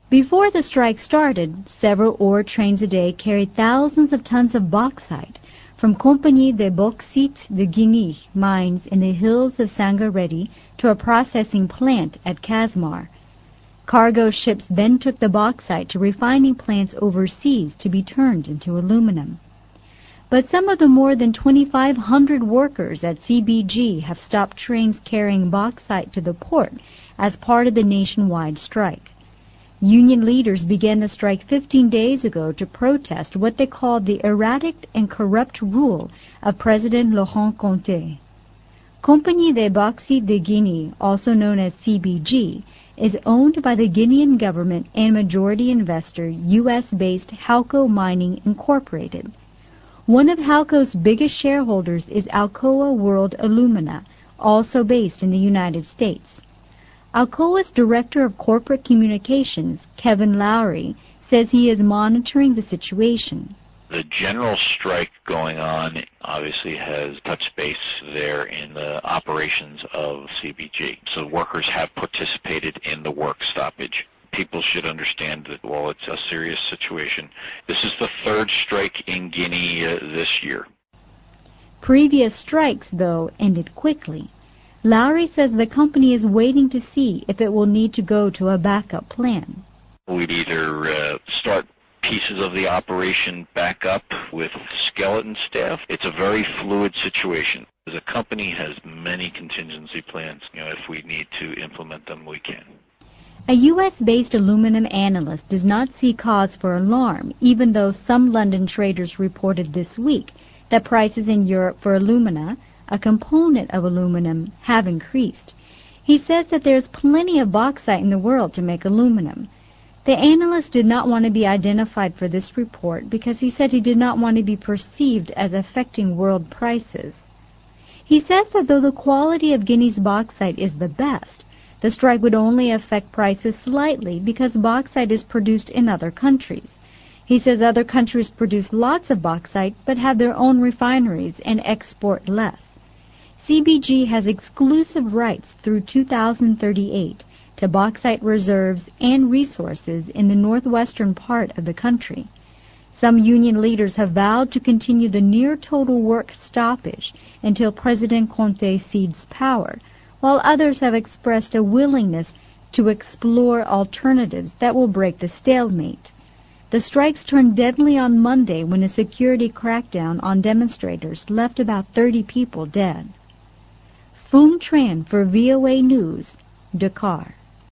Before the strike started, several ore trains a day carried thousands of tons of bauxite from Compagnie de Bauxite de Guinée mines in the hills of Sangaredi to a processing plant at Casmar. Cargo ships then took the bauxite to refining plants overseas to be turned into aluminum. But some of the more than 2,500 workers at CBG have stopped trains carrying bauxite to the port as part of the nationwide strike. Union leaders began the strike 15 days ago to protest what they called the erratic and corrupt rule of President Laurent Conté. Compagnie de Bauxite de Guinée, also known as CBG, is owned by the Guinean government and majority investor U.S.-based Halco Mining Incorporated. One of Halco's biggest shareholders is Alcoa World Alumina, also based in the United States. Alcoa's Director of Corporate Communications, Kevin Lowry, says he is monitoring the situation. The general strike going on obviously has touched base there in the operations of CBG. So workers have participated in the work stoppage. People should understand that while it's a serious situation, this is the third strike in Guinea this year. Previous strikes, though, ended quickly. Lowry says the company is waiting to see if it will need to go to a backup plan. We'd either start pieces of the operation back up with skeleton staff. It's a very fluid situation. The company has many contingency plans. If we need to implement them, we can. A U.S.-based aluminum analyst does not see cause for alarm, even though some London traders reported this week that prices in Europe for alumina, a component of aluminum, have increased. He says that there's plenty of bauxite in the world to make aluminum. The analyst did not want to be identified for this report because he said he did not want to be perceived as affecting world prices. He says that though the quality of Guinea's bauxite is the best, the strike would only affect prices slightly because bauxite is produced in other countries. He says other countries produce lots of bauxite but have their own refineries and export less. CBG has exclusive rights through 2038 to bauxite reserves and resources in the northwestern part of the country. Some union leaders have vowed to continue the near-total work stoppage until President Conté cedes power, while others have expressed a willingness to explore alternatives that will break the stalemate. The strikes turned deadly on Monday when a security crackdown on demonstrators left about 30 people dead. Phuong Tran for VOA News, Dakar.